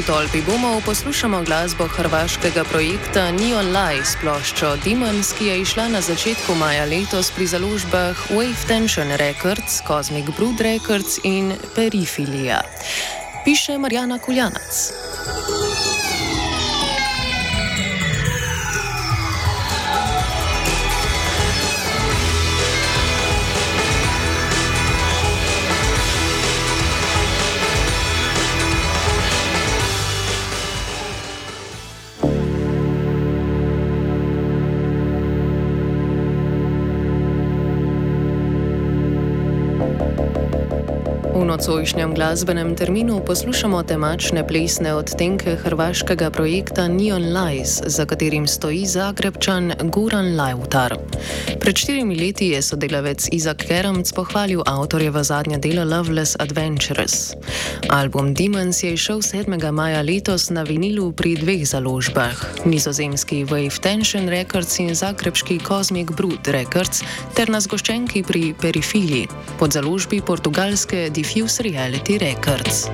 Tolpi bomo poslušamo glasbo hrvaškega projekta Neon Lies ploščo Demons, ki je išla na začetku maja letos pri založbah Wave Tension Records, Cosmic Brood Records in Perifilia. Piše Marjana Kuljanac. V nocojšnjem glasbenem terminu poslušamo temačne plesne odtenke hrvaškega projekta Neon Lies, za katerim stoji Zagrebčan Goran Lajvutar. Pred 4 leti je sodelavec Izak Keremc pohvalil avtorjevo zadnje delo Loveless Adventures. Album Demons je izšel 7. maja letos na vinilu pri 2 založbah, nizozemski Wave Tension Records in zagrebški Cosmic Brood Records, ter na zgoščenki pri Perifilii, pod založbi portugalske Diffuse Reality Records.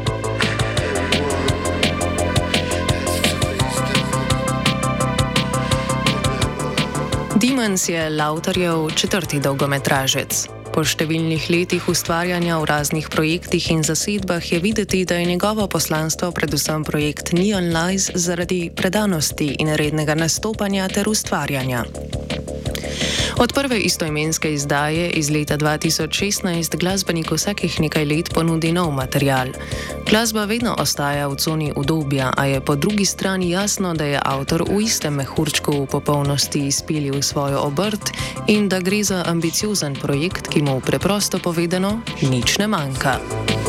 Demons je Lajvutarjev 4. dolgometražec. Po številnih letih ustvarjanja v raznih projektih in zasedbah je videti, da je njegovo poslanstvo predvsem projekt Neon Lies zaradi predanosti in rednega nastopanja ter ustvarjanja. Od prve istoimenske izdaje iz leta 2016 glasbenik vsakih nekaj let ponudi nov material. Glasba vedno ostaja v coni udobja, a je po drugi strani jasno, da je avtor v istem mehurčku v popolnosti izpilil svojo obrt in da gre za ambiciozen projekt, ki mu preprosto povedano nič ne manjka.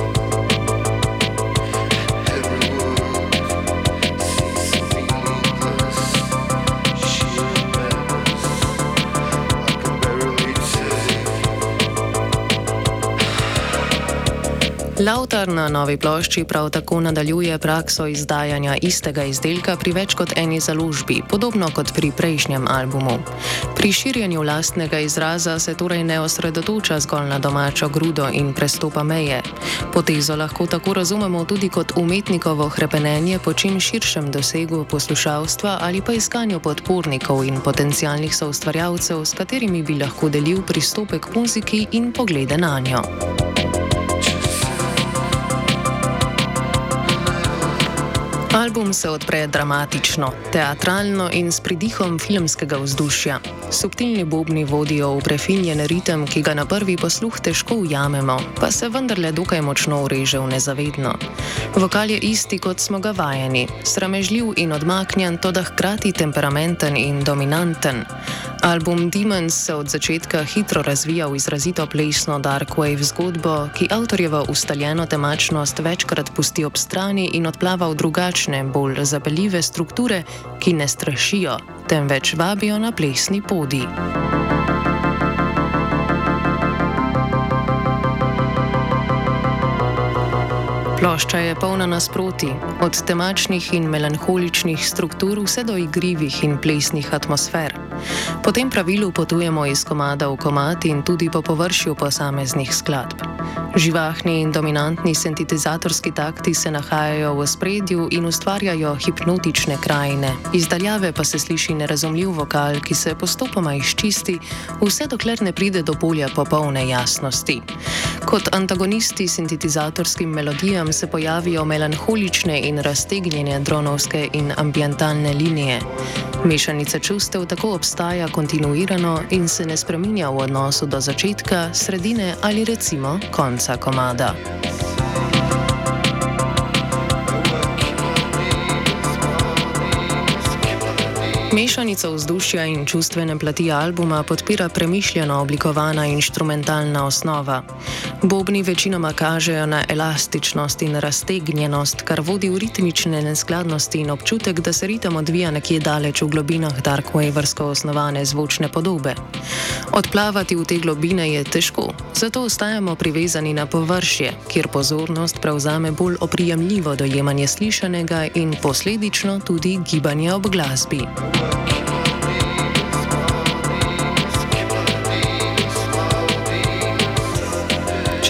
Lajvutar na novi plošči prav tako nadaljuje prakso izdajanja istega izdelka pri več kot eni založbi, podobno kot pri prejšnjem albumu. Pri širjenju lastnega izraza se torej ne osredotoča zgolj na domačo grudo in prestopa meje. Potezo lahko tako razumemo tudi kot umetnikovo hrepenenje po čim širšem dosegu poslušalstva ali pa iskanju podpornikov in potencialnih soustvarjalcev, s katerimi bi lahko delil pristope k muziki in poglede nanjo. Album se odpre dramatično, teatralno in s pridihom filmskega vzdušja. Subtilni bobni vodijo v prefinjen ritem, ki ga na prvi posluh težko ujamemo, pa se vendarle dokaj močno ureže v nezavedno. Vokal je isti, kot smo ga vajeni, sramežljiv in odmaknjen, toda hkrati temperamenten in dominanten. Album Demons se od začetka hitro razvija v izrazito plesno dark wave zgodbo, ki avtorjevo ustaljeno temačnost večkrat pusti ob strani in odplava v drugačne, bolj zapeljive strukture, ki ne strašijo, temveč vabijo na plesni podij. Plošča je polna nasprotij, od temačnih in melanholičnih struktur vse do igrivih in plesnih atmosfer. Po tem pravilu potujemo iz komada v komad in tudi po površju posameznih skladb. Živahni in dominantni sintetizatorski takti se nahajajo v ospredju in ustvarjajo hipnotične krajine, iz daljave pa se sliši nerazumljiv vokal, ki se postopoma izčisti, vse dokler ne pride do polja popolne jasnosti. Kot antagonisti sintetizatorskim melodijam se pojavijo melanholične in raztegnjene dronovske in ambientalne linije. Mešanica čustev tako obstaja kontinuirano in se ne spreminja v odnosu do začetka, sredine ali recimo konca komada. Mešanico vzdušja in čustvene plati albuma podpira premišljeno oblikovana inštrumentalna osnova. Bobni večinoma kažejo na elastičnost in raztegnjenost, kar vodi v ritmične neskladnosti in občutek, da se ritem odvija nekje daleč v globinah darkwaversko osnovane zvočne podobe. Odplavati v te globine je težko, zato ostajamo privezani na površje, kjer pozornost prevzame bolj oprijemljivo dojemanje slišanega in posledično tudi gibanje ob glasbi.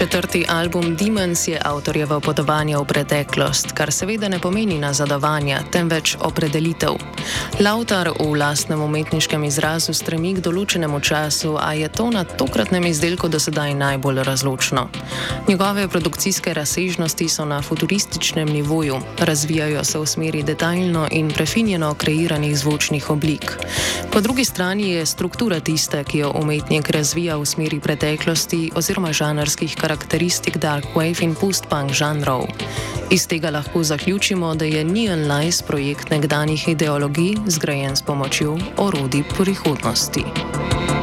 Četrti album Demons je avtorjevo potovanje v preteklost, kar seveda ne pomeni nazadovanja, temveč opredelitev. Lautar v lastnem umetniškem izrazu stremi k določenemu času, a je to na tokratnem izdelku do sedaj najbolj razločno. Njegove produkcijske razsežnosti so na futurističnem nivoju, razvijajo se v smeri detaljno in prefinjeno kreiranih zvočnih oblik. Po drugi strani je struktura tista, ki jo umetnik razvija v smeri preteklosti oziroma žanrskih karakteristik dark wave in post-punk žanrov. Iz tega lahko zaključimo, da je Neon Lies projekt nekdanjih ideologij, zgrajen s pomočjo orodij prihodnosti.